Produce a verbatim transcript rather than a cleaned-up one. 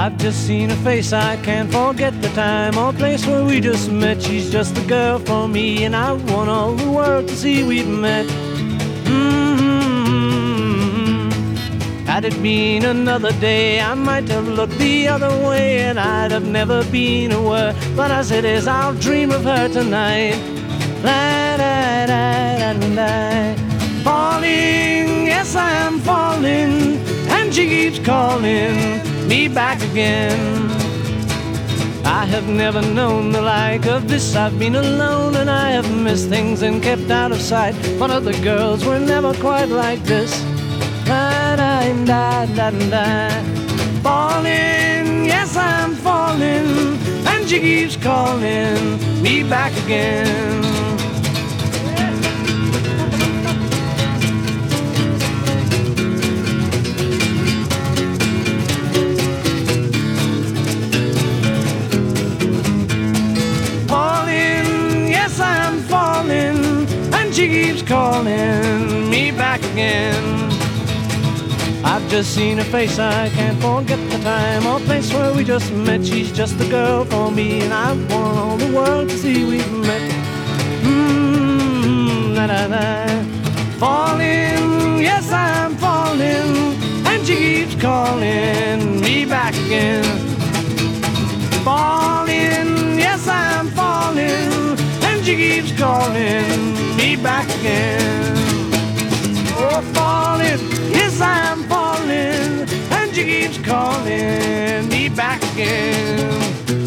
I've just seen her face, I can't forget the time or place where we just met. She's just the girl for me, and I want all the world to see we've met. Mm-hmm. Had it been another day, I might have looked the other way, and I'd have never been aware. But as it is, I'll dream of her tonight. La, da, da, da, da, da. Falling, yes I am falling, and she keeps calling me back again. I have never known the like of this. I've been alone and I have missed things and kept out of sight, but other girls were never quite like this. Da, da, da, da, da. Falling, yes I'm falling, and she keeps calling me back again. She keeps calling me back again. I've just seen her face, I can't forget the time or place where we just met. She's just the girl for me, and I want all the world to see we've met. Mmm, la la la. Falling, yes I'm falling, and she keeps calling me back again. Falling, yes I'm falling, and she keeps calling me back again. Oh, falling, yes I'm falling, and she keeps calling me back again.